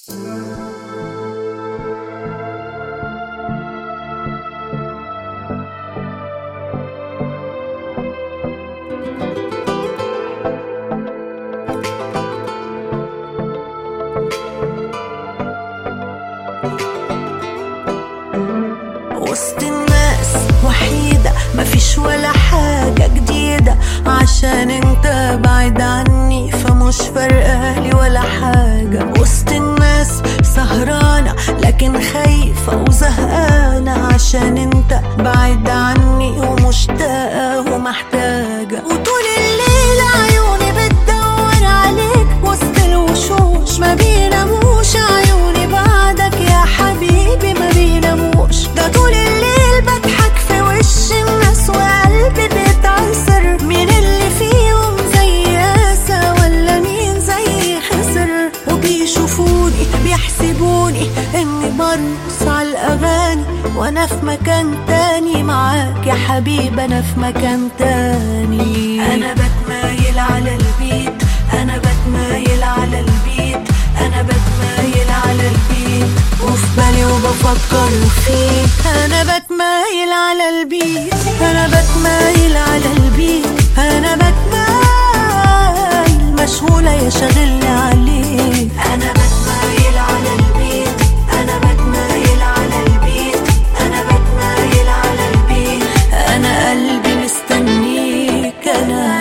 وسط الناس وحيدة مفيش ولا حاجة جديدة، عشان انت بعيد عني فمش فارقالي ولا حاجة. وسط الناس سهرانة لكن خايفة وزهقانة، عشان انت بعيد عني ومشتاقة ومحتاجة. وطول الليل عيوني بتدور عليك وسط الوشوش، ما بيناموش عيوني بعدك يا حبيبي ما بيناموش. ده طول الليل بضحك في وش الناس وقلبي بيتعصر، مين اللي فيهم زي قاسى ولا مين زي خسر؟ وبيشوفوني بيحسبوني اني برقص على الاغاني وانا في مكان تاني معاك يا حبيبي، انا في مكان تاني. انا بتمايل على البيت، انا بتمايل على البيت، انا بتمايل على البيت وفي بالي وبفكر فيك. انا بتمايل على البيت، انا بتمايل على البيت، انا بتمايل مشغولة يا شاغلني عليك. انا بتمايل على البيت، انا بتمايل على البيت، انا بتمايل على البيت، انا قلبي مستنيك. انا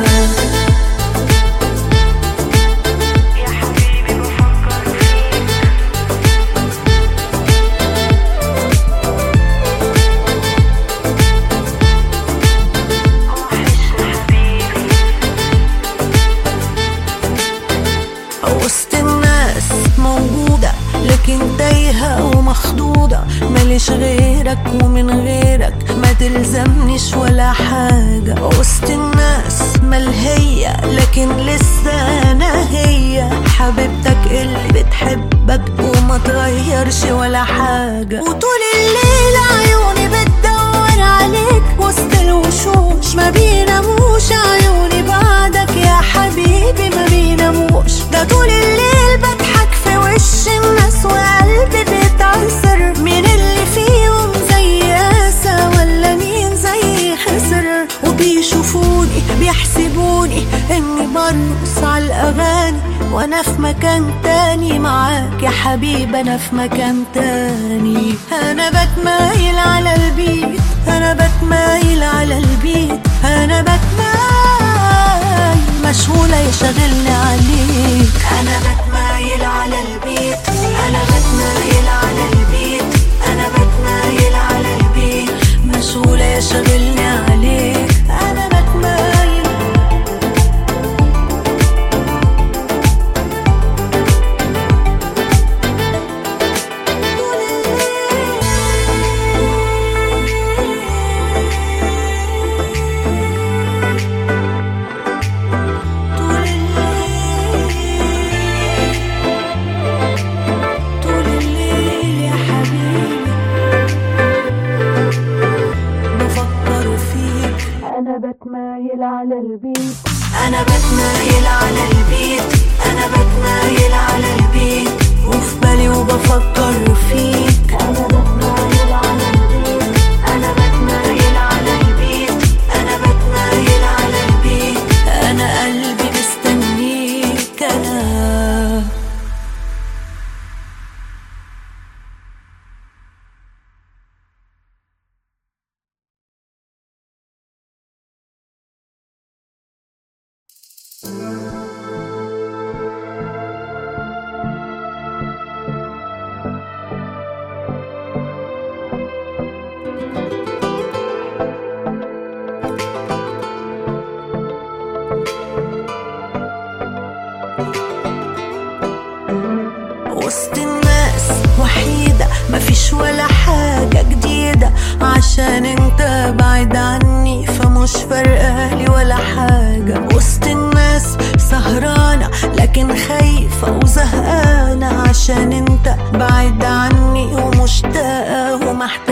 وسط الناس موجودة لكن تايهة ومخضوضة، ماليش غيرك ومن غيرك ما تلزمنيش ولا حاجة. وسط الناس ملهية لكن لسه أنا هي حبيبتك اللي بتحبك وما تغيرش ولا حاجة. وطول الليل عيوني بتدور عليك وسط الوشوش، ما بيناموش عيوني بعدك يا حبيبي ما بيناموش. ده طول الليل بضحك في وش الناس وقلبي بيتعصر، مين اللي فيهم زي قاسى ولا مين زي خسر؟ وبيشوفوني بيحسبوني اني برقص على الاغاني وانا في مكان تاني معاك يا حبيبي، انا في مكان تاني. انا بتمايل على البيت، انا بتمايل على البيت، انا بتمايل مشغولة يا شاغلني عليك. انا بتمايل على البيت، انا بتمايل على البيت، انا بتمايل على البيت مشغولة يا شاغلني عليك. انا بتمايل طول الليل يا حبيبي بفكر فيك. انا بتمايل على البيت، انا بتمايل على البيت، انا بتمايل على البيت وفي بالي وبفكر فيك. انا بتمايل على البيت، انا بتمايل على البيت، انا بتمايل على البيت، انا قلبي مستنيك. انا وسط الناس وحيدة مفيش ولا حاجة جديدة، عشان انت بعيد عني فمش فارقالي ولا حاجة. وسط الناس سهرانة لكن خايفة وزهقانة، عشان انت بعيد عني ومشتاقة ومحتاجة.